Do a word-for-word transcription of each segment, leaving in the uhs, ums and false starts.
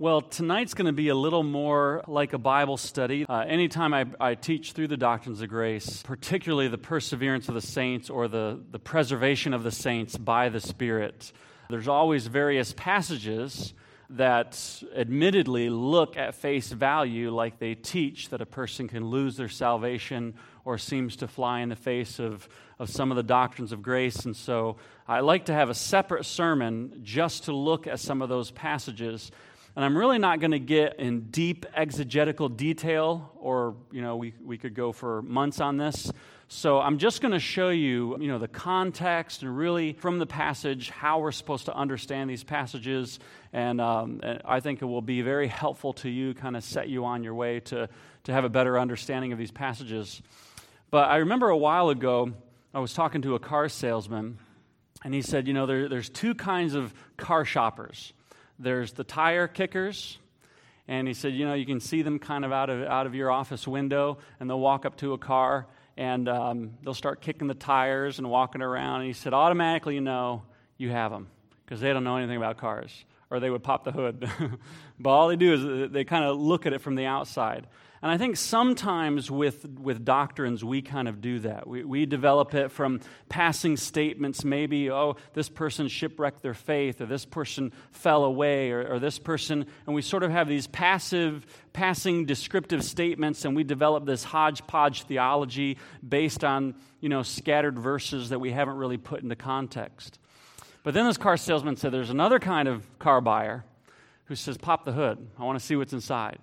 Well, tonight's going to be a little more like a Bible study. Uh, anytime I, I teach through the doctrines of grace, particularly the perseverance of the saints or the, the preservation of the saints by the Spirit, there's always various passages that admittedly look at face value like they teach that a person can lose their salvation or seems to fly in the face of, of some of the doctrines of grace. And so I like to have a separate sermon just to look at some of those passages. And I'm really not going to get in deep exegetical detail, or, you know, we, we could go for months on this. So I'm just going to show you, you know, the context and really from the passage how we're supposed to understand these passages. And, um, and I think it will be very helpful to you, kind of set you on your way to, to have a better understanding of these passages. But I remember a while ago, I was talking to a car salesman, and he said, you know, there, there's two kinds of car shoppers. There's the tire kickers, and he said, you know, you can see them kind of out of out of your office window, and they'll walk up to a car, and um, they'll start kicking the tires and walking around. And he said, automatically, you know, you have them, because they don't know anything about cars, or they would pop the hood. But all they do is they kind of look at it from the outside. And I think sometimes with with doctrines, we kind of do that. We we develop it from passing statements, maybe, oh, this person shipwrecked their faith, or this person fell away, or, or this person, and we sort of have these passive, passing descriptive statements, and we develop this hodgepodge theology based on, you know, scattered verses that we haven't really put into context. But then this car salesman said there's another kind of car buyer who says, pop the hood. I want to see what's inside.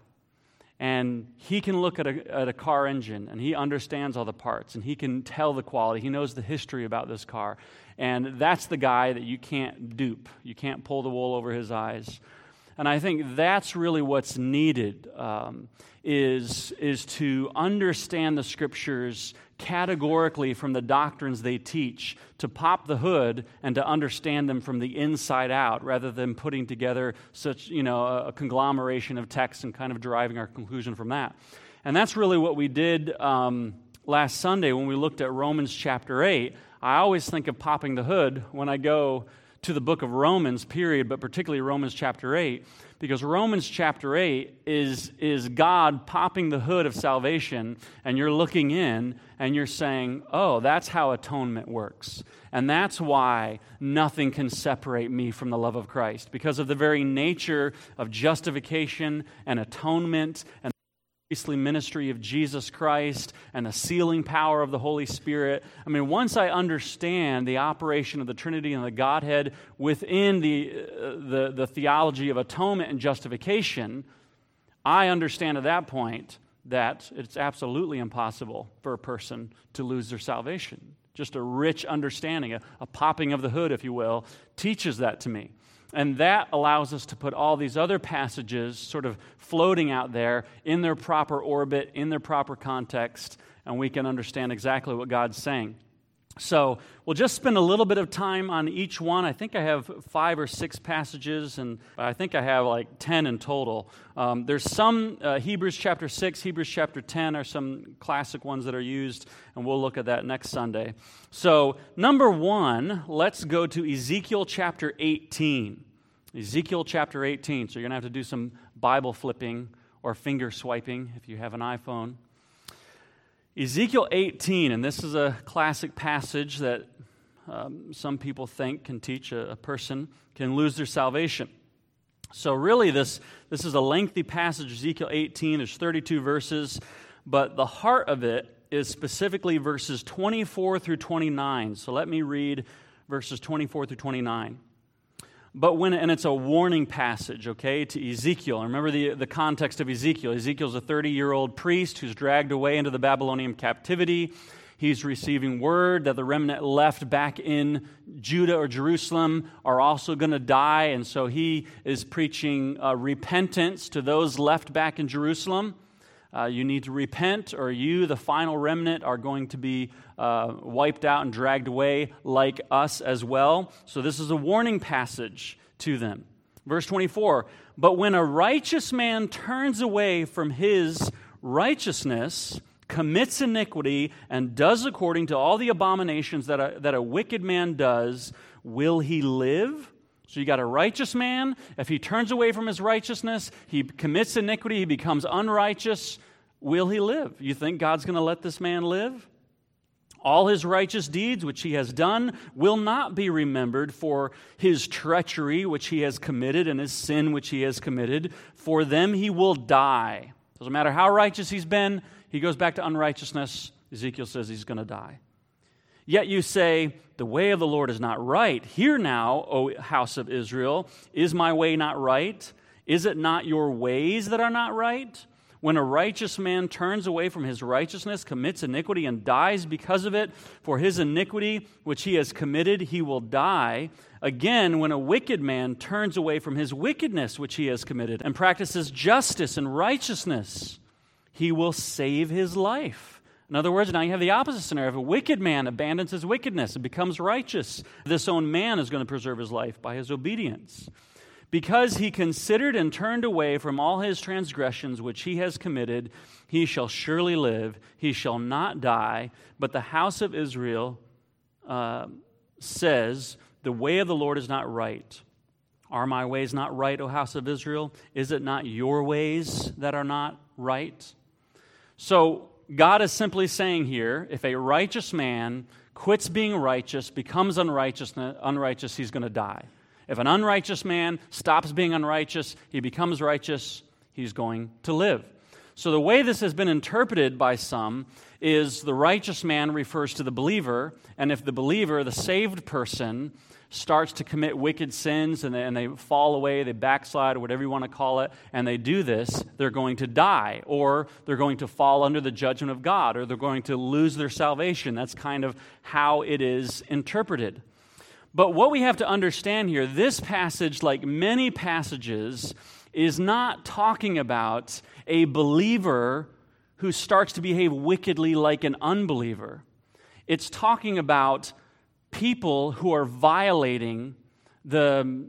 And he can look at a, at a car engine, and he understands all the parts, and he can tell the quality. He knows the history about this car. And that's the guy that you can't dupe. You can't pull the wool over his eyes. And I think that's really what's needed, um, is, is to understand the Scriptures categorically from the doctrines they teach, to pop the hood and to understand them from the inside out, rather than putting together such, you know, a, a conglomeration of texts and kind of deriving our conclusion from that. And that's really what we did um, last Sunday when we looked at Romans chapter eight. I always think of popping the hood when I go to the book of Romans, period, but particularly Romans chapter eight, because Romans chapter eight is, is God popping the hood of salvation, and you're looking in, and you're saying, oh, that's how atonement works. And that's why nothing can separate me from the love of Christ, because of the very nature of justification and atonement and priestly ministry of Jesus Christ and the sealing power of the Holy Spirit. I mean, once I understand the operation of the Trinity and the Godhead within the, uh, the, the theology of atonement and justification, I understand at that point that it's absolutely impossible for a person to lose their salvation. Just a rich understanding, a, a popping of the hood, if you will, teaches that to me. And that allows us to put all these other passages sort of floating out there in their proper orbit, in their proper context, and we can understand exactly what God's saying. So we'll just spend a little bit of time on each one. I think I have five or six passages, and I think I have like ten in total. Um, there's some, uh, Hebrews chapter six, Hebrews chapter ten are some classic ones that are used, and we'll look at that next Sunday. So number one, let's go to Ezekiel chapter eighteen. Ezekiel chapter eighteen. So you're going to have to do some Bible flipping or finger swiping if you have an iPhone. Ezekiel eighteen, and this is a classic passage that um, some people think can teach a, a person can lose their salvation. So really this, this is a lengthy passage, Ezekiel eighteen. There's thirty-two verses, but the heart of it is specifically verses twenty-four through twenty-nine. So let me read verses twenty-four through twenty-nine. But when, and it's a warning passage, okay, to Ezekiel. Remember the, the context of Ezekiel. Ezekiel's a thirty-year-old priest who's dragged away into the Babylonian captivity. He's receiving word that the remnant left back in Judah or Jerusalem are also going to die, and so he is preaching uh, repentance to those left back in Jerusalem. Uh, you need to repent, or you, the final remnant, are going to be uh, wiped out and dragged away like us as well. So this is a warning passage to them. Verse twenty-four, but when a righteous man turns away from his righteousness, commits iniquity, and does according to all the abominations that a, that a wicked man does, will he live? So you got a righteous man. If he turns away from his righteousness, he commits iniquity, he becomes unrighteous. Will he live? You think God's going to let this man live? All his righteous deeds which he has done will not be remembered, for his treachery which he has committed and his sin which he has committed. For them he will die. Doesn't matter how righteous he's been, he goes back to unrighteousness. Ezekiel says he's going to die. Yet you say, the way of the Lord is not right. Hear now, O house of Israel, is my way not right? Is it not your ways that are not right? When a righteous man turns away from his righteousness, commits iniquity, and dies because of it, for his iniquity which he has committed, he will die. Again, when a wicked man turns away from his wickedness which he has committed, and practices justice and righteousness, he will save his life. In other words, now you have the opposite scenario. If a wicked man abandons his wickedness and becomes righteous, this own man is going to preserve his life by his obedience. Because he considered and turned away from all his transgressions which he has committed, he shall surely live, he shall not die. But the house of Israel uh, says, the way of the Lord is not right. Are my ways not right, O house of Israel? Is it not your ways that are not right? So God is simply saying here, if a righteous man quits being righteous, becomes unrighteous, unrighteous, he's going to die. If an unrighteous man stops being unrighteous, he becomes righteous, he's going to live. So the way this has been interpreted by some is the righteous man refers to the believer, and if the believer, the saved person, starts to commit wicked sins and they, and they fall away, they backslide, or whatever you want to call it, and they do this, they're going to die, or they're going to fall under the judgment of God, or they're going to lose their salvation. That's kind of how it is interpreted. But what we have to understand here, this passage, like many passages, is not talking about a believer who starts to behave wickedly like an unbeliever. It's talking about people who are violating the,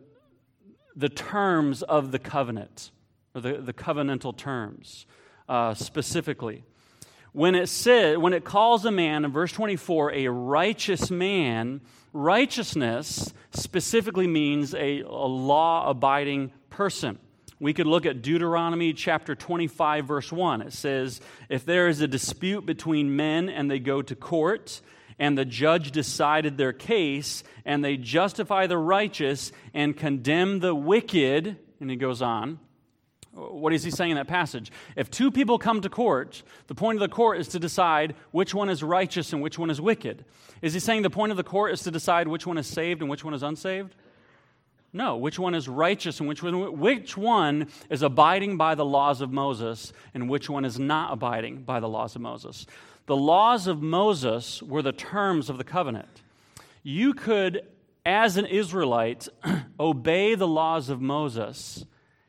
the terms of the covenant, or the, the covenantal terms uh, specifically. When it says, when it calls a man, in verse twenty-four, a righteous man, righteousness specifically means a, a law-abiding person. We could look at Deuteronomy chapter twenty-five, verse one. It says, if there is a dispute between men and they go to court, and the judge decided their case, and they justify the righteous and condemn the wicked, and he goes on. What is he saying in that passage? If two people come to court, the point of the court is to decide which one is righteous and which one is wicked. Is he saying the point of the court is to decide which one is saved and which one is unsaved? No, which one is righteous and which one, which one is abiding by the laws of Moses and which one is not abiding by the laws of Moses. The laws of Moses were the terms of the covenant. You could, as an Israelite, obey the laws of Moses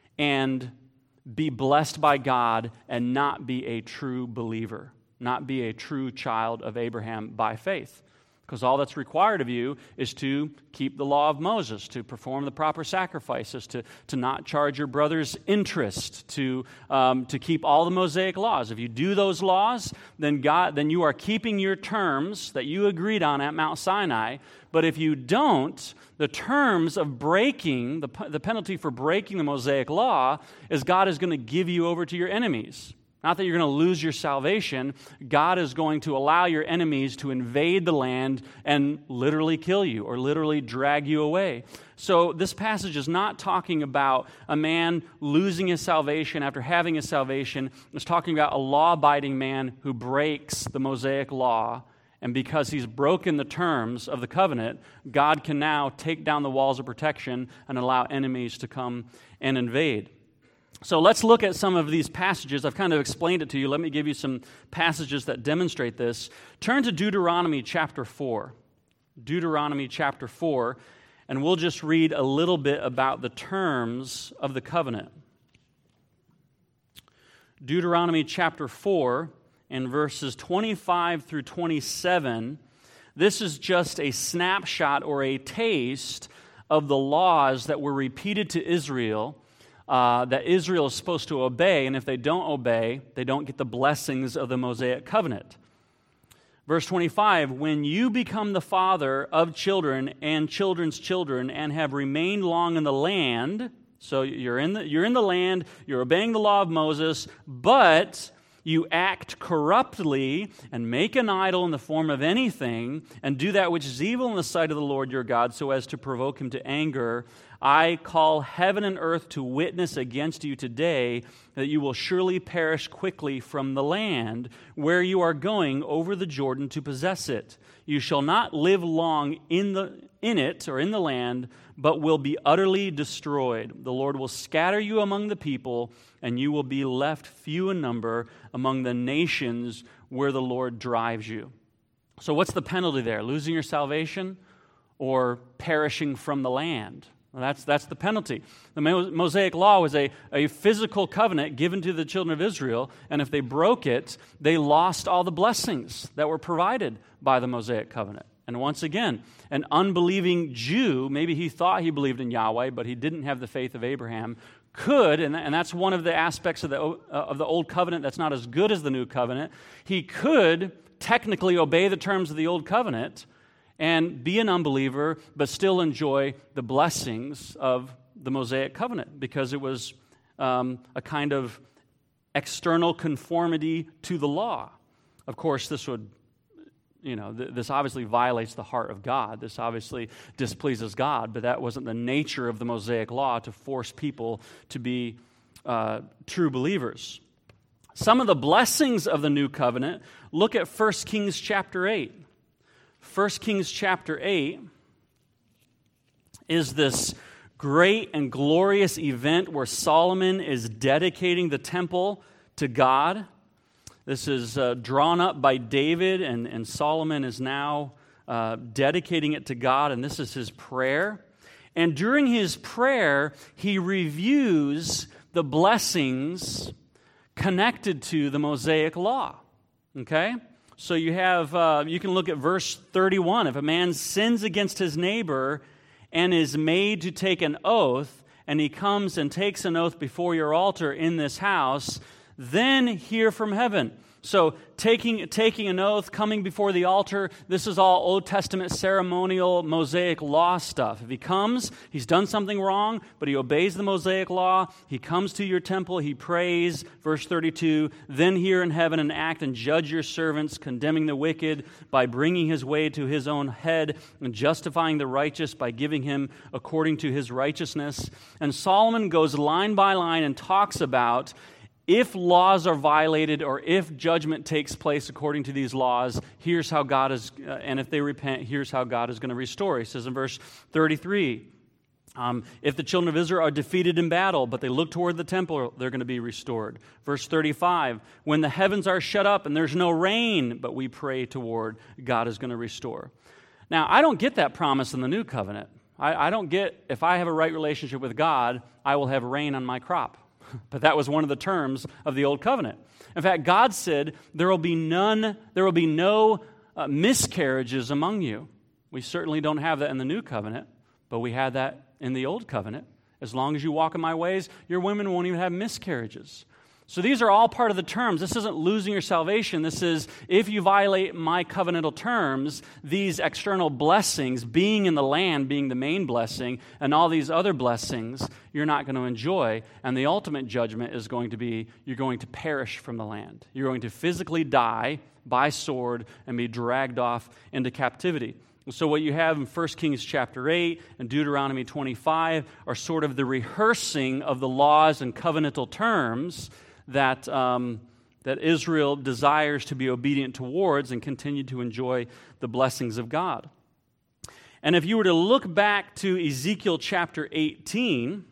and be blessed by God and not be a true believer, not be a true child of Abraham by faith. Because all that's required of you is to keep the law of Moses, to perform the proper sacrifices, to, to not charge your brother's interest, to, um, to keep all the Mosaic laws. If you do those laws, then God, then you are keeping your terms that you agreed on at Mount Sinai. But if you don't, the terms of breaking, the, the penalty for breaking the Mosaic law is God is going to give you over to your enemies. Not that you're going to lose your salvation. God is going to allow your enemies to invade the land and literally kill you or literally drag you away. So this passage is not talking about a man losing his salvation after having his salvation. It's talking about a law-abiding man who breaks the Mosaic law. And because he's broken the terms of the covenant, God can now take down the walls of protection and allow enemies to come and invade. So let's look at some of these passages. I've kind of explained it to you. Let me give you some passages that demonstrate this. Turn to Deuteronomy chapter four. Deuteronomy chapter four, and we'll just read a little bit about the terms of the covenant. Deuteronomy chapter four, and verses twenty-five through twenty-seven. This is just a snapshot or a taste of the laws that were repeated to Israel Uh, that Israel is supposed to obey, and if they don't obey, they don't get the blessings of the Mosaic covenant. Verse twenty-five, when you become the father of children and children's children and have remained long in the land, so you're in the, you're in the land, you're obeying the law of Moses, but you act corruptly and make an idol in the form of anything and do that which is evil in the sight of the Lord your God so as to provoke him to anger, I call heaven and earth to witness against you today that you will surely perish quickly from the land where you are going over the Jordan to possess it. You shall not live long in the in it or in the land, but will be utterly destroyed. The Lord will scatter you among the people, and you will be left few in number among the nations where the Lord drives you. So what's the penalty there? Losing your salvation or perishing from the land? Well, that's, that's the penalty. The Mosaic Law was a, a physical covenant given to the children of Israel, and if they broke it, they lost all the blessings that were provided by the Mosaic covenant. And once again, an unbelieving Jew, maybe he thought he believed in Yahweh, but he didn't have the faith of Abraham, could, and, and that's one of the aspects of the, uh, of the Old Covenant that's not as good as the New Covenant, he could technically obey the terms of the Old Covenant and be an unbeliever, but still enjoy the blessings of the Mosaic covenant because it was um, a kind of external conformity to the law. Of course, this would, you know, th- this obviously violates the heart of God. This obviously displeases God, but that wasn't the nature of the Mosaic law to force people to be uh, true believers. Some of the blessings of the new covenant, look at First Kings chapter eight. First Kings chapter eight is this great and glorious event where Solomon is dedicating the temple to God. This is uh, drawn up by David, and, and Solomon is now uh, dedicating it to God, and this is his prayer. And during his prayer, he reviews the blessings connected to the Mosaic law. Okay? So you have, uh, you can look at verse thirty-one. If a man sins against his neighbor and is made to take an oath, and he comes and takes an oath before your altar in this house, then hear from heaven. So taking, taking an oath, coming before the altar, this is all Old Testament ceremonial Mosaic law stuff. If he comes, he's done something wrong, but he obeys the Mosaic law, he comes to your temple, he prays, verse thirty-two, then hear in heaven and act and judge your servants, condemning the wicked by bringing his way to his own head and justifying the righteous by giving him according to his righteousness. And Solomon goes line by line and talks about if laws are violated or if judgment takes place according to these laws, here's how God is, uh, and if they repent, here's how God is going to restore. He says in verse thirty-three, um, if the children of Israel are defeated in battle, but they look toward the temple, they're going to be restored. Verse thirty-five, when the heavens are shut up and there's no rain, but we pray toward, God is going to restore. Now, I don't get that promise in the new covenant. I, I don't get, if I have a right relationship with God, I will have rain on my crop. But that was one of the terms of the Old Covenant. In fact, God said, there will be none, there will be no uh, miscarriages among you. We certainly don't have that in the New Covenant, but we had that in the Old Covenant. As long as you walk in my ways, your women won't even have miscarriages. So these are all part of the terms. This isn't losing your salvation. This is, if you violate my covenantal terms, these external blessings, being in the land being the main blessing, and all these other blessings, you're not going to enjoy. And the ultimate judgment is going to be, you're going to perish from the land. You're going to physically die by sword and be dragged off into captivity. So what you have in First Kings chapter eight and Deuteronomy twenty-five are sort of the rehearsing of the laws and covenantal terms that um, that Israel desires to be obedient towards and continue to enjoy the blessings of God. And if you were to look back to Ezekiel chapter eighteen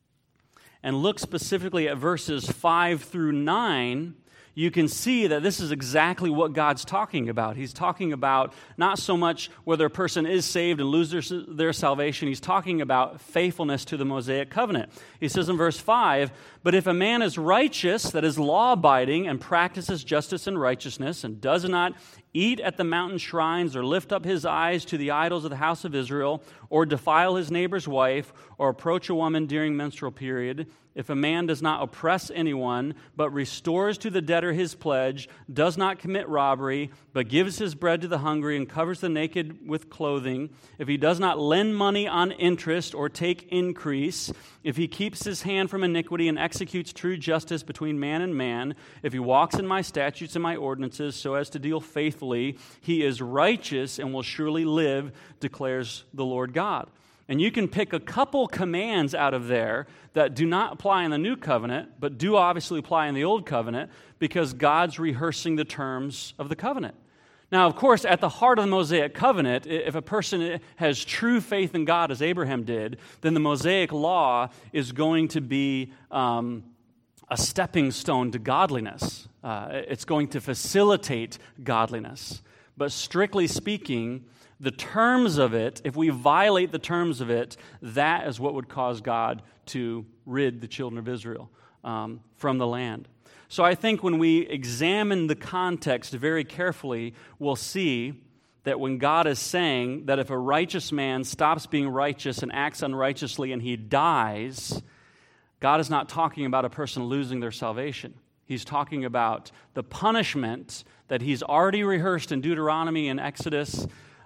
and look specifically at verses five through nine, you can see that this is exactly what God's talking about. He's talking about not so much whether a person is saved and loses their, their salvation. He's talking about faithfulness to the Mosaic covenant. He says in verse five, but if a man is righteous, that is law-abiding, and practices justice and righteousness, and does not eat at the mountain shrines, or lift up his eyes to the idols of the house of Israel, or defile his neighbor's wife, or approach a woman during menstrual period, if a man does not oppress anyone, but restores to the debtor his pledge, does not commit robbery, but gives his bread to the hungry and covers the naked with clothing, if he does not lend money on interest or take increase, if he keeps his hand from iniquity and executes true justice between man and man, if he walks in my statutes and my ordinances so as to deal faithfully, he is righteous and will surely live, declares the Lord God. And you can pick a couple commands out of there that do not apply in the new covenant, but do obviously apply in the old covenant, because God's rehearsing the terms of the covenant. Now, of course, at the heart of the Mosaic covenant, if a person has true faith in God, as Abraham did, then the Mosaic law is going to be um, a stepping stone to godliness. Uh, it's going to facilitate godliness. But strictly speaking, the terms of it, if we violate the terms of it, that is what would cause God to rid the children of Israel um, from the land. So I think when we examine the context very carefully, we'll see that when God is saying that if a righteous man stops being righteous and acts unrighteously and he dies, God is not talking about a person losing their salvation. He's talking about the punishment that he's already rehearsed in Deuteronomy and Exodus.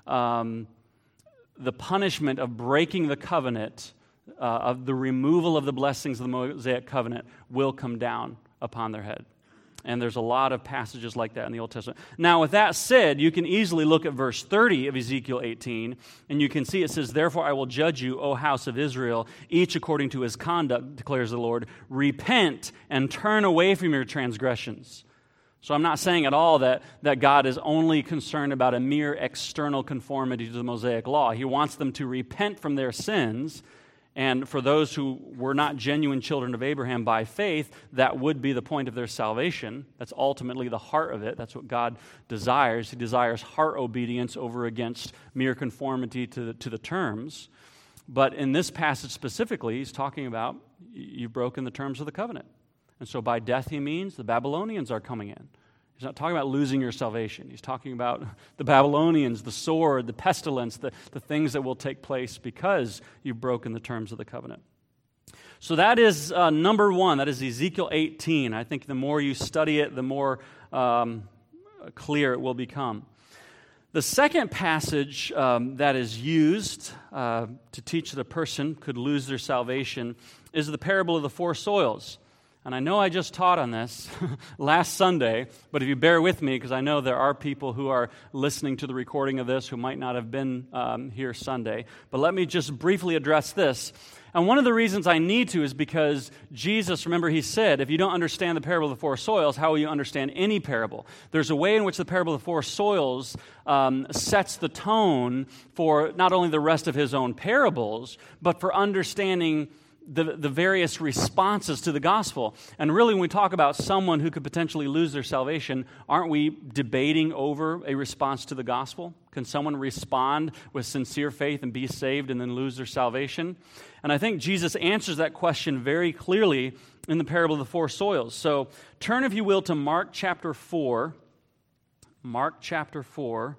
Um, the punishment of breaking the covenant, uh, of the removal of the blessings of the Mosaic covenant, will come down upon their head. And there's a lot of passages like that in the Old Testament. Now, with that said, you can easily look at verse thirty of Ezekiel eighteen, and you can see it says, "Therefore I will judge you, O house of Israel, each according to his conduct, declares the Lord. Repent and turn away from your transgressions." So I'm not saying at all that, that God is only concerned about a mere external conformity to the Mosaic law. He wants them to repent from their sins, and for those who were not genuine children of Abraham by faith, that would be the point of their salvation. That's ultimately the heart of it. That's what God desires. He desires heart obedience over against mere conformity to the, to the terms. But in this passage specifically, he's talking about you've broken the terms of the covenant. And so by death he means the Babylonians are coming in. He's not talking about losing your salvation. He's talking about the Babylonians, the sword, the pestilence, the, the things that will take place because you've broken the terms of the covenant. So that is uh, number one. That is Ezekiel eighteen. I think the more you study it, the more um, clear it will become. The second passage um, that is used uh, to teach that a person could lose their salvation is the parable of the four soils. And I know I just taught on this last Sunday, but if you bear with me, because I know there are people who are listening to the recording of this who might not have been um, here Sunday, but let me just briefly address this. And one of the reasons I need to is because Jesus, remember he said, if you don't understand the parable of the four soils, how will you understand any parable? There's a way in which the parable of the four soils um, sets the tone for not only the rest of his own parables, but for understanding The, the various responses to the gospel. And really, when we talk about someone who could potentially lose their salvation, aren't we debating over a response to the gospel? Can someone respond with sincere faith and be saved and then lose their salvation? And I think Jesus answers that question very clearly in the parable of the four soils. So turn, if you will, to Mark chapter four. Mark chapter four.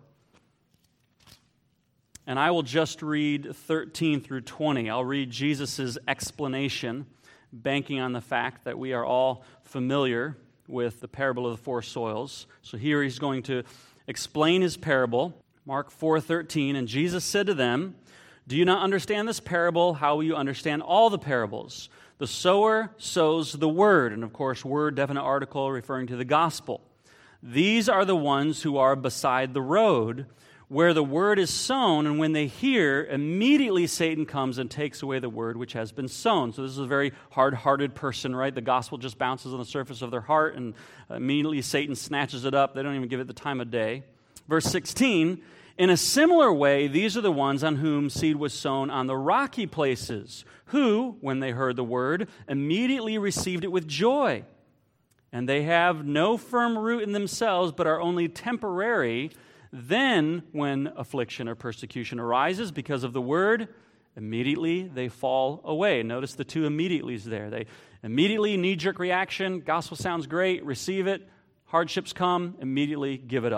And I will just read thirteen through twenty. I'll read Jesus' explanation, banking on the fact that we are all familiar with the parable of the four soils. So here he's going to explain his parable. Mark four thirteen, "And Jesus said to them, 'Do you not understand this parable? How will you understand all the parables? The sower sows the word,'" and of course, word, definite article, referring to the gospel. "These are the ones who are beside the road, where the word is sown, and when they hear, immediately Satan comes and takes away the word which has been sown." So this is a very hard-hearted person, right? The gospel just bounces on the surface of their heart, and immediately Satan snatches it up. They don't even give it the time of day. Verse sixteen, "In a similar way, these are the ones on whom seed was sown on the rocky places, who, when they heard the word, immediately received it with joy. And they have no firm root in themselves, but are only temporary. Then, when affliction or persecution arises because of the word, immediately they fall away." Notice the two immediatelys there. They immediately, knee-jerk reaction, gospel sounds great, receive it. Hardships come, immediately give it up.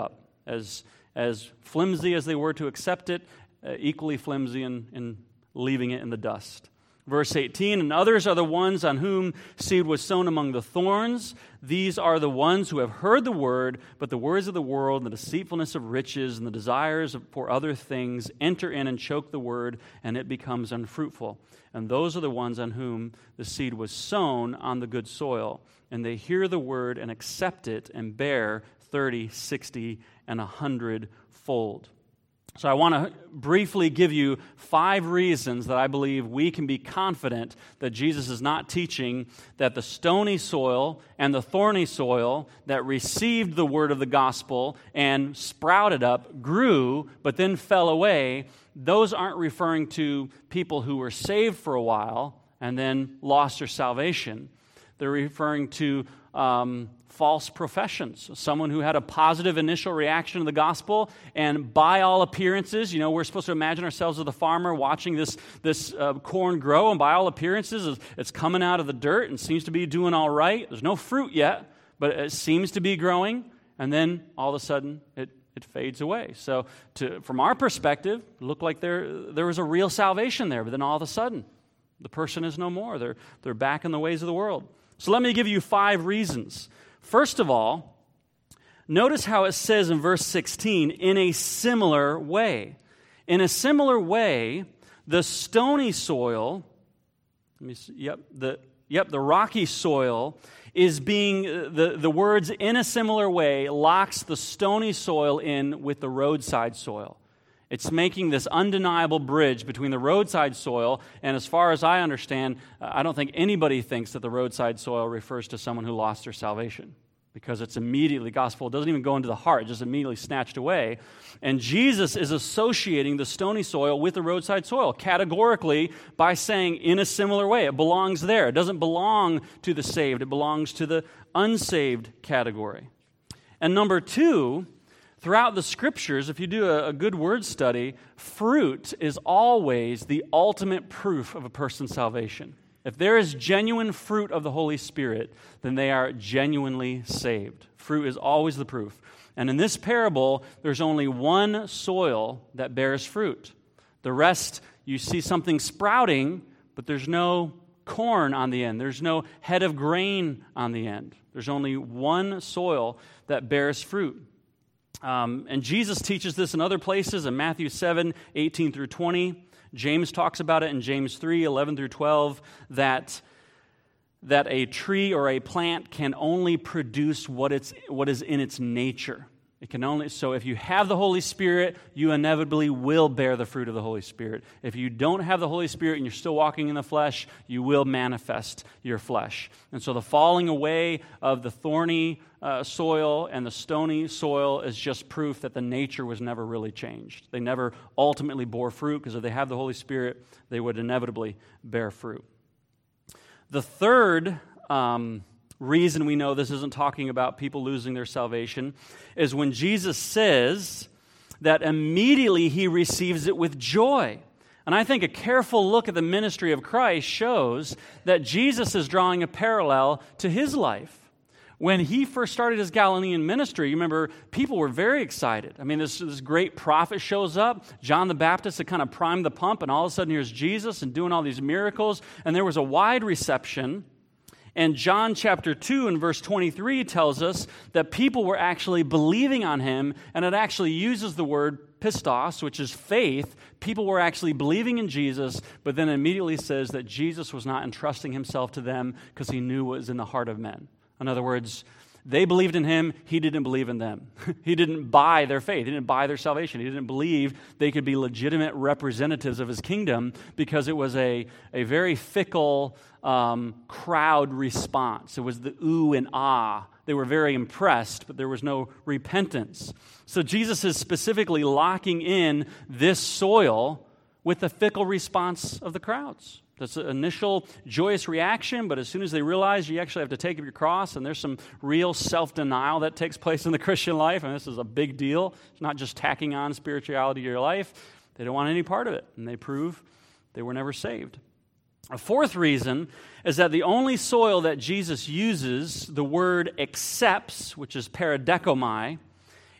as, as flimsy as they were to accept it, uh, equally flimsy in, in leaving it in the dust. Verse eighteen, and others are the ones on whom seed was sown among the thorns. These are the ones who have heard the word, but the words of the world and the deceitfulness of riches and the desires for other things enter in and choke the word, and it becomes unfruitful. And those are the ones on whom the seed was sown on the good soil, and they hear the word and accept it and bear thirty, sixty, and a hundred fold. So I want to briefly give you five reasons that I believe we can be confident that Jesus is not teaching that the stony soil and the thorny soil that received the word of the gospel and sprouted up, grew, but then fell away. Those aren't referring to people who were saved for a while and then lost their salvation. They're referring to um, false professions. Someone who had a positive initial reaction to the gospel, and by all appearances, you know, we're supposed to imagine ourselves as the farmer watching this, this uh, corn grow, and by all appearances, it's coming out of the dirt and seems to be doing all right. There's no fruit yet, but it seems to be growing, and then all of a sudden, it it fades away. So to, from our perspective, it looked like there, there was a real salvation there, but then all of a sudden, the person is no more. They're, they're back in the ways of the world. So let me give you five reasons. First of all, notice how it says in verse sixteen, in a similar way. In a similar way, the stony soil, let me see, yep, the yep, the rocky soil is being, the, the words in a similar way locks the stony soil in with the roadside soil. It's making this undeniable bridge between the roadside soil, and as far as I understand, I don't think anybody thinks that the roadside soil refers to someone who lost their salvation, because it's immediately gospel. It doesn't even go into the heart, just immediately snatched away. And Jesus is associating the stony soil with the roadside soil, categorically by saying in a similar way. It belongs there. It doesn't belong to the saved. It belongs to the unsaved category. And number two, throughout the Scriptures, if you do a, a good word study, fruit is always the ultimate proof of a person's salvation. If there is genuine fruit of the Holy Spirit, then they are genuinely saved. Fruit is always the proof. And in this parable, there's only one soil that bears fruit. The rest, you see something sprouting, but there's no corn on the end. There's no head of grain on the end. There's only one soil that bears fruit. Um, and Jesus teaches this in other places, in Matthew seven, eighteen through twenty. James talks about it in James three, eleven through twelve, that, that a tree or a plant can only produce what it's what is in its nature. It can only, so if you have the Holy Spirit, you inevitably will bear the fruit of the Holy Spirit. If you don't have the Holy Spirit and you're still walking in the flesh, you will manifest your flesh. And so the falling away of the thorny uh, soil and the stony soil is just proof that the nature was never really changed. They never ultimately bore fruit, because if they have the Holy Spirit, they would inevitably bear fruit. The third um reason we know this isn't talking about people losing their salvation is when Jesus says that immediately he receives it with joy. And I think a careful look at the ministry of Christ shows that Jesus is drawing a parallel to his life. When he first started his Galilean ministry, you remember, people were very excited. I mean, this, this great prophet shows up. John the Baptist had kind of primed the pump, and all of a sudden here's Jesus and doing all these miracles, and there was a wide reception. And John chapter two and verse twenty-three tells us that people were actually believing on him, and it actually uses the word pistos, which is faith. People were actually believing in Jesus, but then immediately says that Jesus was not entrusting himself to them because he knew what was in the heart of men. In other words, they believed in him, he didn't believe in them. He didn't buy their faith, he didn't buy their salvation. He didn't believe they could be legitimate representatives of his kingdom, because it was a, a very fickle um, crowd response. It was the ooh and ah. They were very impressed, but there was no repentance. So Jesus is specifically locking in this soil with the fickle response of the crowds. That's an initial joyous reaction, but as soon as they realize you actually have to take up your cross, and there's some real self-denial that takes place in the Christian life, and this is a big deal. It's not just tacking on spirituality to your life. They don't want any part of it, and they prove they were never saved. A fourth reason is that the only soil that Jesus uses, the word accepts, which is paradekomai,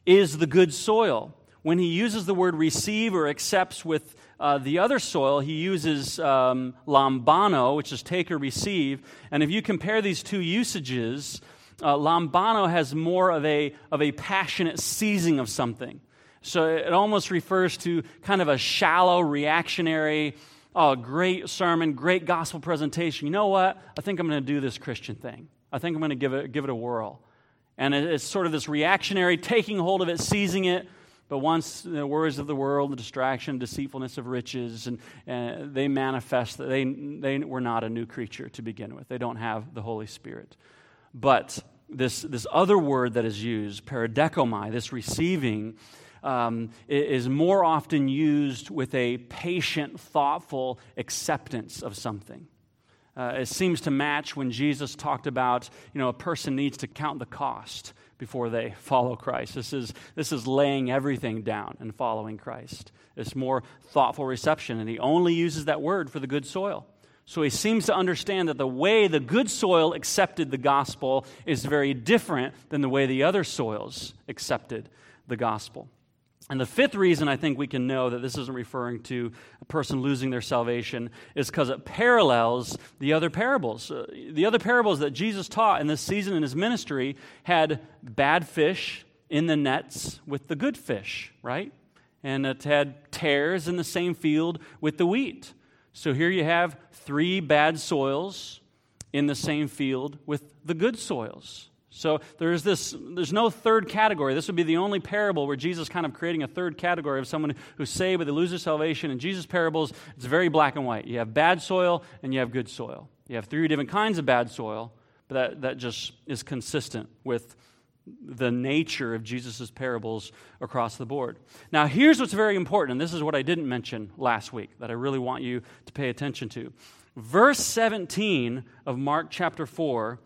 is the good soil. When he uses the word receive or accepts with uh, the other soil, he uses um, lambano, which is take or receive. And if you compare these two usages, uh, lambano has more of a, of a passionate seizing of something. So it almost refers to kind of a shallow, reactionary, oh, great sermon, great gospel presentation. You know what? I think I'm going to do this Christian thing. I think I'm going to give it, give it a whirl. And it's sort of this reactionary, taking hold of it, seizing it. But once the worries of the world, the distraction, deceitfulness of riches, and, and they manifest that they, they were not a new creature to begin with. They don't have the Holy Spirit. But this, this other word that is used, paradekomai, this receiving, um, is more often used with a patient, thoughtful acceptance of something. Uh, it seems to match when Jesus talked about, you know, a person needs to count the cost before they follow Christ. This is this is laying everything down and following Christ. It's more thoughtful reception, and he only uses that word for the good soil. So he seems to understand that the way the good soil accepted the gospel is very different than the way the other soils accepted the gospel. And the fifth reason I think we can know that this isn't referring to a person losing their salvation is because it parallels the other parables. Uh, the other parables that Jesus taught in this season in his ministry had bad fish in the nets with the good fish, right? And it had tares in the same field with the wheat. So here you have three bad soils in the same field with the good soils. So there's this. There's no third category. This would be the only parable where Jesus is kind of creating a third category of someone who's saved but they lose their salvation. In Jesus' parables, it's very black and white. You have bad soil and you have good soil. You have three different kinds of bad soil, but that, that just is consistent with the nature of Jesus' parables across the board. Now, here's what's very important, and this is what I didn't mention last week that I really want you to pay attention to. Verse seventeen of Mark chapter four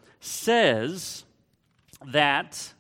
says that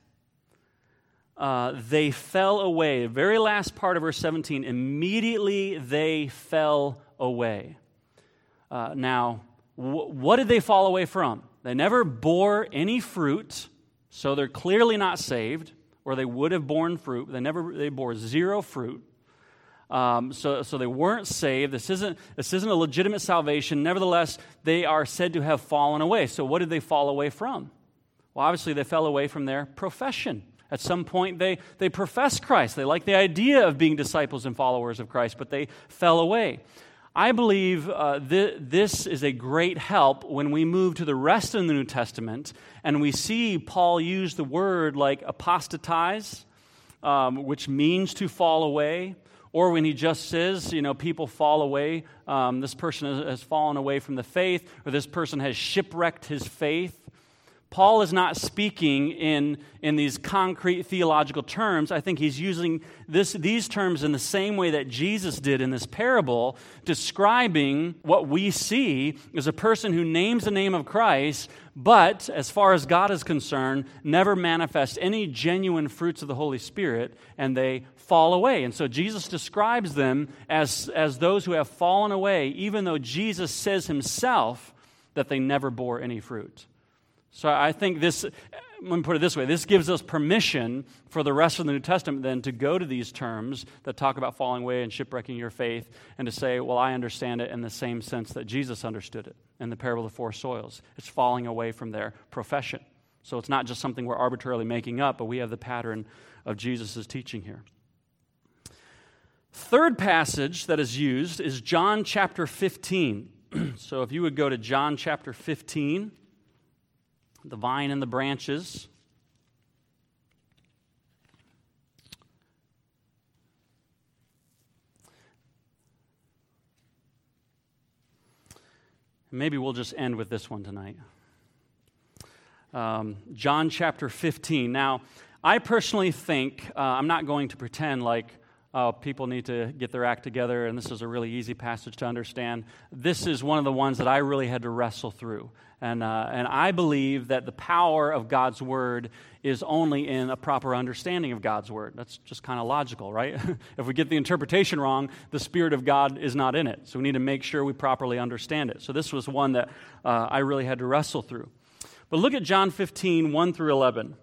uh, they fell away. The very last part of verse seventeen, immediately they fell away. Uh, now, wh- what did they fall away from? They never bore any fruit, so they're clearly not saved, or they would have borne fruit. They never. They bore zero fruit. Um, so, so they weren't saved. This isn't, this isn't a legitimate salvation. Nevertheless, they are said to have fallen away. So what did they fall away from? Well, obviously, they fell away from their profession. At some point, they, they professed Christ. They liked the idea of being disciples and followers of Christ, but they fell away. I believe uh, th- this is a great help when we move to the rest of the New Testament and we see Paul use the word like apostatize, um, which means to fall away, or when he just says, you know, people fall away, um, this person has, has fallen away from the faith, or this person has shipwrecked his faith. Paul is not speaking in, in these concrete theological terms. I think he's using this, these terms in the same way that Jesus did in this parable, describing what we see as a person who names the name of Christ, but as far as God is concerned, never manifests any genuine fruits of the Holy Spirit, and they fall away. And so Jesus describes them as, as those who have fallen away, even though Jesus says himself that they never bore any fruit. So I think this, let me put it this way, this gives us permission for the rest of the New Testament then to go to these terms that talk about falling away and shipwrecking your faith and to say, well, I understand it in the same sense that Jesus understood it in the parable of the four soils. It's falling away from their profession. So it's not just something we're arbitrarily making up, but we have the pattern of Jesus' teaching here. Third passage that is used is John chapter fifteen. So if you would go to John chapter fifteen, the vine and the branches. Maybe we'll just end with this one tonight. Um, John chapter fifteen. Now, I personally think, uh, I'm not going to pretend like uh, people need to get their act together and this is a really easy passage to understand. This is one of the ones that I really had to wrestle through. And uh, and I believe that the power of God's Word is only in a proper understanding of God's Word. That's just kind of logical, right? If we get the interpretation wrong, the Spirit of God is not in it. So we need to make sure we properly understand it. So this was one that uh, I really had to wrestle through. But look at John fifteen, one through eleven.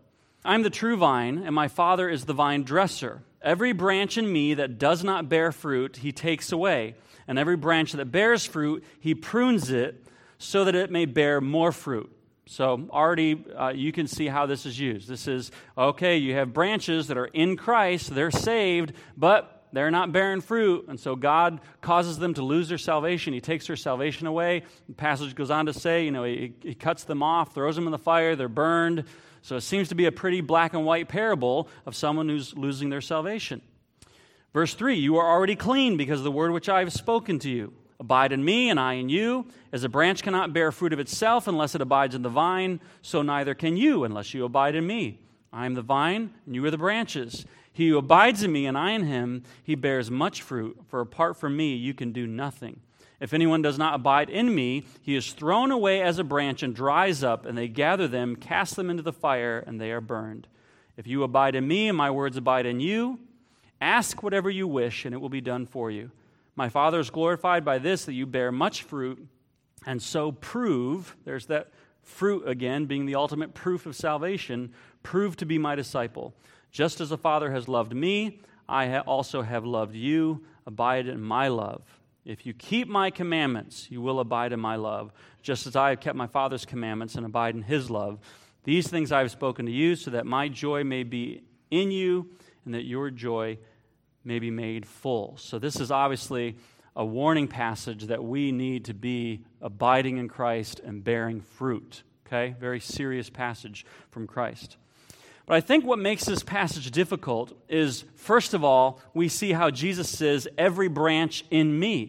I'm the true vine, and my Father is the vine dresser. Every branch in me that does not bear fruit, he takes away. And every branch that bears fruit, he prunes it so that it may bear more fruit. So already uh, you can see how this is used. This is, okay, you have branches that are in Christ, they're saved, but they're not bearing fruit, and so God causes them to lose their salvation. He takes their salvation away. The passage goes on to say, you know, he, he cuts them off, throws them in the fire, they're burned. So it seems to be a pretty black and white parable of someone who's losing their salvation. Verse three, you are already clean because of the word which I have spoken to you. Abide in me, and I in you. As a branch cannot bear fruit of itself unless it abides in the vine, so neither can you unless you abide in me. I am the vine, and you are the branches. He who abides in me, and I in him, he bears much fruit, for apart from me you can do nothing. If anyone does not abide in me, he is thrown away as a branch and dries up, and they gather them, cast them into the fire, and they are burned. If you abide in me, and my words abide in you, ask whatever you wish, and it will be done for you. My Father is glorified by this, that you bear much fruit, and so prove, there's that fruit again, being the ultimate proof of salvation, prove to be my disciple. Just as the Father has loved me, I also have loved you. Abide in my love. If you keep my commandments, you will abide in my love, just as I have kept my Father's commandments and abide in his love. These things I have spoken to you, so that my joy may be in you, and that your joy may be made full. So this is obviously a warning passage that we need to be abiding in Christ and bearing fruit. Okay? Very serious passage from Christ. But I think what makes this passage difficult is, first of all, we see how Jesus says, every branch in me.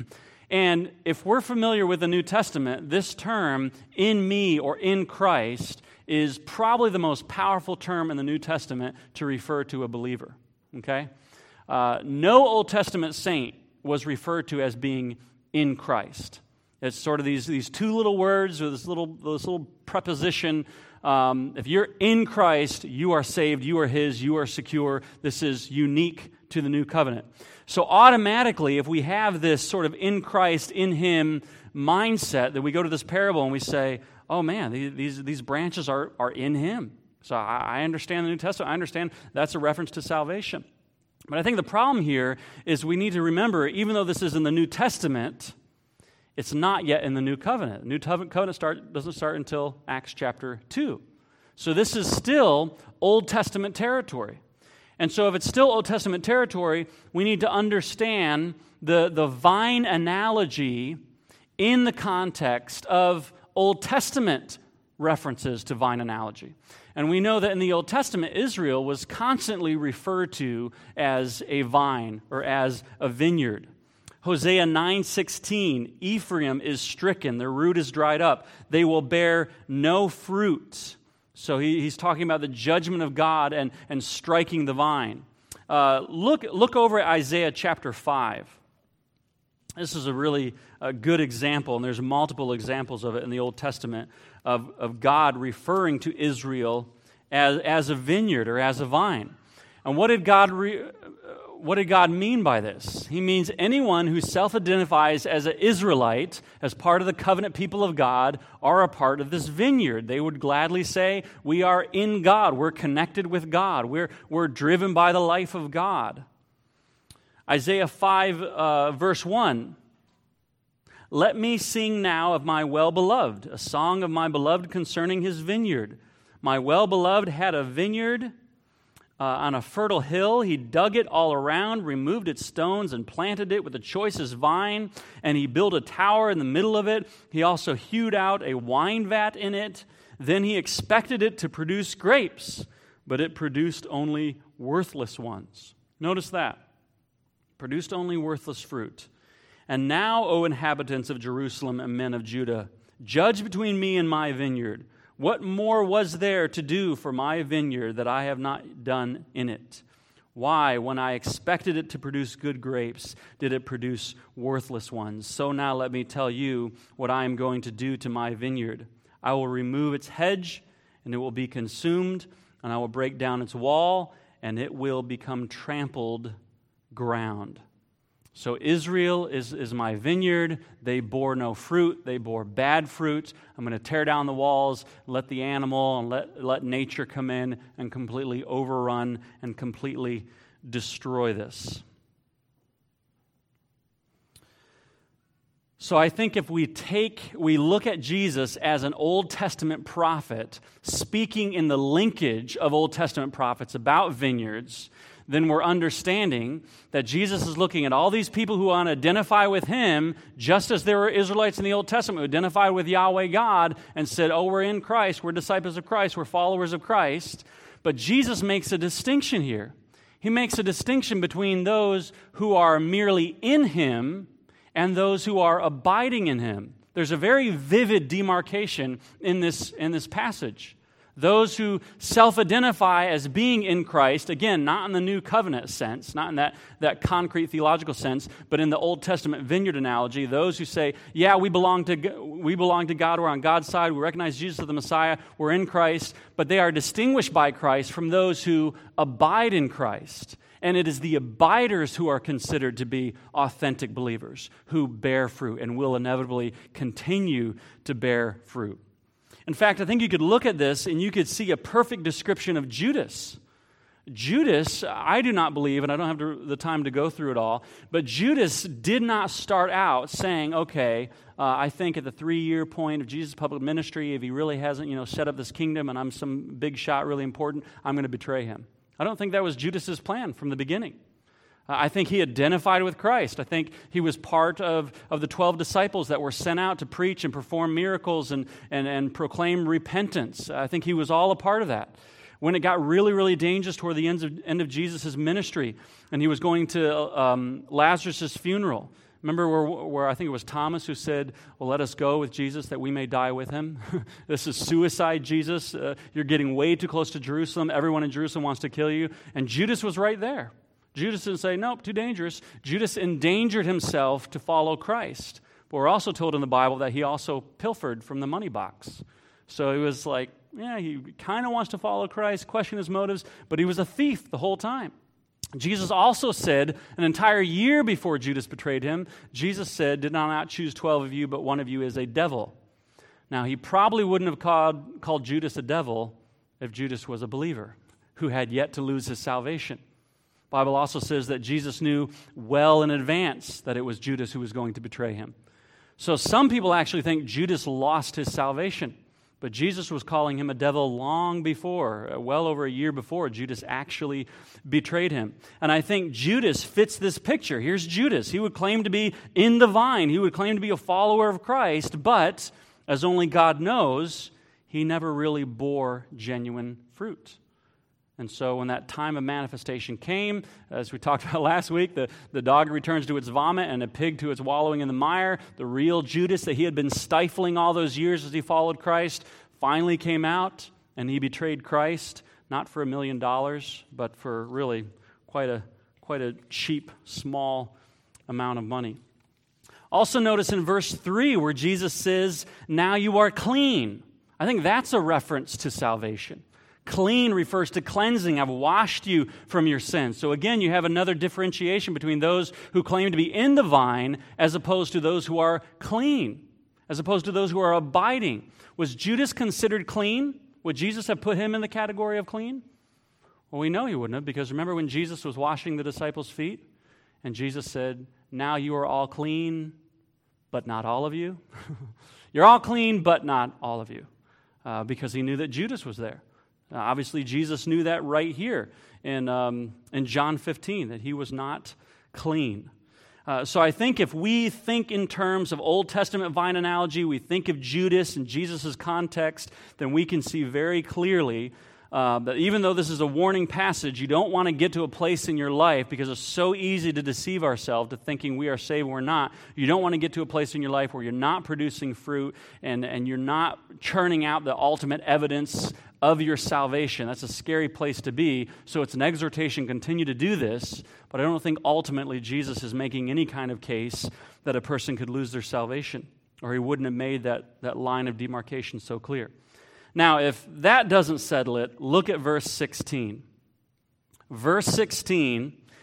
And if we're familiar with the New Testament, this term, in me or in Christ, is probably the most powerful term in the New Testament to refer to a believer. Okay? Uh, no Old Testament saint was referred to as being in Christ. It's sort of these, these two little words or this little, this little preposition. Um, if you're in Christ, you are saved, you are his, you are secure. This is unique to the new covenant. So automatically, if we have this sort of in Christ, in him mindset, that we go to this parable and we say, oh man, these, these branches are, are in him. So I, I understand the New Testament. I understand that's a reference to salvation. But I think the problem here is we need to remember, even though this is in the New Testament, it's not yet in the New Covenant. The New Covenant start, doesn't start until Acts chapter two. So this is still Old Testament territory. And so if it's still Old Testament territory, we need to understand the, the vine analogy in the context of Old Testament references to vine analogy. And we know that in the Old Testament, Israel was constantly referred to as a vine or as a vineyard. Hosea nine sixteen, Ephraim is stricken, their root is dried up. They will bear no fruit. So he, he's talking about the judgment of God and, and striking the vine. Uh, look, look over at Isaiah chapter five. This is a really uh, good example, and there's multiple examples of it in the Old Testament, of, of God referring to Israel as, as a vineyard or as a vine. And what did God re, what did God mean by this? He means anyone who self-identifies as an Israelite, as part of the covenant people of God, are a part of this vineyard. They would gladly say, we are in God, we're connected with God, we're, we're driven by the life of God. Isaiah five, uh, verse one, let me sing now of my well-beloved, a song of my beloved concerning his vineyard. My well-beloved had a vineyard uh, on a fertile hill. He dug it all around, removed its stones, and planted it with the choicest vine. And he built a tower in the middle of it. He also hewed out a wine vat in it. Then he expected it to produce grapes, but it produced only worthless ones. Notice that. Produced only worthless fruit. And now, O inhabitants of Jerusalem and men of Judah, judge between me and my vineyard. What more was there to do for my vineyard that I have not done in it? Why, when I expected it to produce good grapes, did it produce worthless ones? So now let me tell you what I am going to do to my vineyard. I will remove its hedge, and it will be consumed, and I will break down its wall, and it will become trampled ground. So Israel is, is my vineyard. They bore no fruit. They bore bad fruit. I'm going to tear down the walls, let the animal and let, let nature come in and completely overrun and completely destroy this. So I think if we take, we look at Jesus as an Old Testament prophet, speaking in the linkage of Old Testament prophets about vineyards, then we're understanding that Jesus is looking at all these people who want to identify with him, just as there were Israelites in the Old Testament who identified with Yahweh God and said, oh, we're in Christ, we're disciples of Christ, we're followers of Christ. But Jesus makes a distinction here. He makes a distinction between those who are merely in him and those who are abiding in him. There's a very vivid demarcation in this, in this passage. Those who self-identify as being in Christ, again, not in the new covenant sense, not in that, that concrete theological sense, but in the Old Testament vineyard analogy, those who say, yeah, we belong to we belong to God, we're on God's side, we recognize Jesus as the Messiah, we're in Christ, but they are distinguished by Christ from those who abide in Christ. And it is the abiders who are considered to be authentic believers, who bear fruit and will inevitably continue to bear fruit. In fact, I think you could look at this and you could see a perfect description of Judas. Judas, I do not believe, and I don't have to, the time to go through it all, but Judas did not start out saying, okay, uh, I think at the three-year point of Jesus' public ministry, if he really hasn't, you know, set up this kingdom and I'm some big shot, really important, I'm going to betray him. I don't think that was Judas's plan from the beginning. Uh, I think he identified with Christ. I think he was part of, of the twelve disciples that were sent out to preach and perform miracles and, and, and proclaim repentance. I think he was all a part of that. When it got really, really dangerous toward the end of, end of Jesus' ministry, and he was going to um, Lazarus' funeral, remember where, where I think it was Thomas who said, well, let us go with Jesus that we may die with him. This is suicide, Jesus. Uh, you're getting way too close to Jerusalem. Everyone in Jerusalem wants to kill you. And Judas was right there. Judas didn't say, nope, too dangerous. Judas endangered himself to follow Christ. But we're also told in the Bible that he also pilfered from the money box. So he was like, yeah, he kind of wants to follow Christ, question his motives, but he was a thief the whole time. Jesus also said, an entire year before Judas betrayed him, Jesus said, did I not choose twelve of you, but one of you is a devil. Now, he probably wouldn't have called, called Judas a devil if Judas was a believer who had yet to lose his salvation. The Bible also says that Jesus knew well in advance that it was Judas who was going to betray him. So some people actually think Judas lost his salvation. But Jesus was calling him a devil long before, well over a year before Judas actually betrayed him. And I think Judas fits this picture. Here's Judas. He would claim to be in the vine. He would claim to be a follower of Christ, but as only God knows, he never really bore genuine fruit. And so when that time of manifestation came, as we talked about last week, the, the dog returns to its vomit and a pig to its wallowing in the mire. The real Judas that he had been stifling all those years as he followed Christ finally came out, and he betrayed Christ, not for a million dollars, but for really quite a, quite a cheap, small amount of money. Also notice in verse three where Jesus says, now you are clean. I think that's a reference to salvation. Clean refers to cleansing. I've washed you from your sins. So again, you have another differentiation between those who claim to be in the vine as opposed to those who are clean, as opposed to those who are abiding. Was Judas considered clean? Would Jesus have put him in the category of clean? Well, we know he wouldn't have, because remember when Jesus was washing the disciples' feet? And Jesus said, now you are all clean, but not all of you. You're all clean, but not all of you, uh, because he knew that Judas was there. Uh, obviously, Jesus knew that right here in, um, in John fifteen, that he was not clean. Uh, so I think if we think in terms of Old Testament vine analogy, we think of Judas in Jesus' context, then we can see very clearly uh, that even though this is a warning passage, you don't want to get to a place in your life, because it's so easy to deceive ourselves to thinking we are saved when we're not. You don't want to get to a place in your life where you're not producing fruit and, and you're not churning out the ultimate evidence of your salvation. That's a scary place to be. So it's an exhortation, continue to do this, but I don't think ultimately Jesus is making any kind of case that a person could lose their salvation, or he wouldn't have made that, that line of demarcation so clear. Now, if that doesn't settle it, look at verse sixteen. Verse sixteen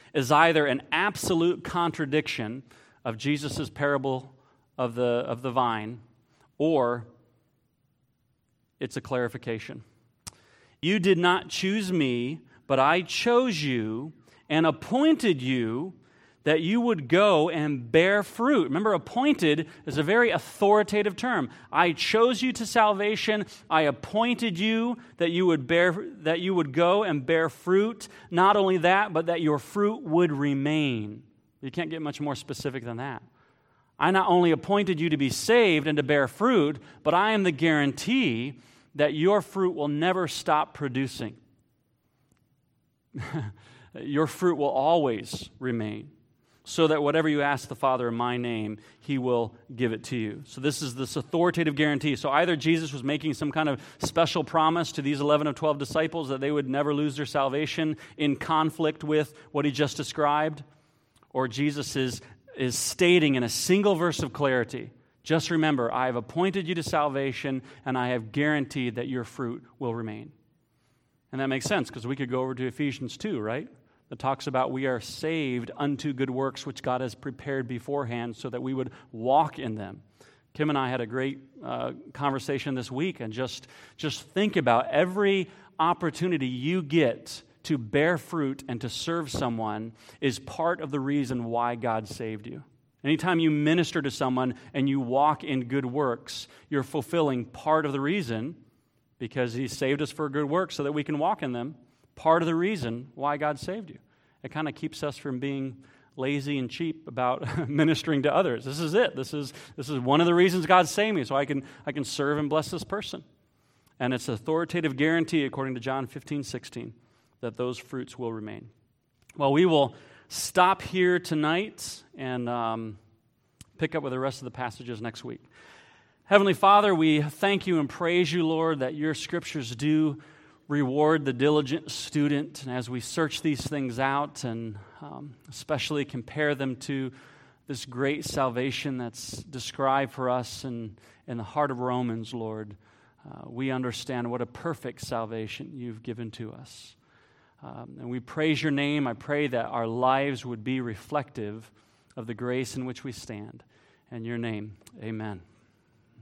is either an absolute contradiction of Jesus' parable of the, of the vine, or it's a clarification. You did not choose me, but I chose you and appointed you that you would go and bear fruit. Remember, appointed is a very authoritative term. I chose you to salvation. I appointed you that you would bear, that you would go and bear fruit. Not only that, but that your fruit would remain. You can't get much more specific than that. I not only appointed you to be saved and to bear fruit, but I am the guarantee that your fruit will never stop producing. Your fruit will always remain, so that whatever you ask the Father in my name, He will give it to you. So this is this authoritative guarantee. So either Jesus was making some kind of special promise to these eleven of twelve disciples that they would never lose their salvation in conflict with what He just described, or Jesus is, is stating in a single verse of clarity, just remember, I have appointed you to salvation, and I have guaranteed that your fruit will remain. And that makes sense, because we could go over to Ephesians two, right? That talks about we are saved unto good works which God has prepared beforehand so that we would walk in them. Kim and I had a great uh, conversation this week, and just, just think about every opportunity you get to bear fruit and to serve someone is part of the reason why God saved you. Anytime you minister to someone and you walk in good works, you're fulfilling part of the reason, because He saved us for good works so that we can walk in them, part of the reason why God saved you. It kind of keeps us from being lazy and cheap about ministering to others. This is it. This is this is one of the reasons God saved me, so I can I can serve and bless this person. And it's an authoritative guarantee, according to John fifteen sixteen, that those fruits will remain. Well, we will stop here tonight and um, pick up with the rest of the passages next week. Heavenly Father, we thank you and praise you, Lord, that your scriptures do reward the diligent student. And as we search these things out and um, especially compare them to this great salvation that's described for us in, in the heart of Romans, Lord, uh, we understand what a perfect salvation you've given to us. Um, and we praise your name. I pray that our lives would be reflective of the grace in which we stand. In your name, amen.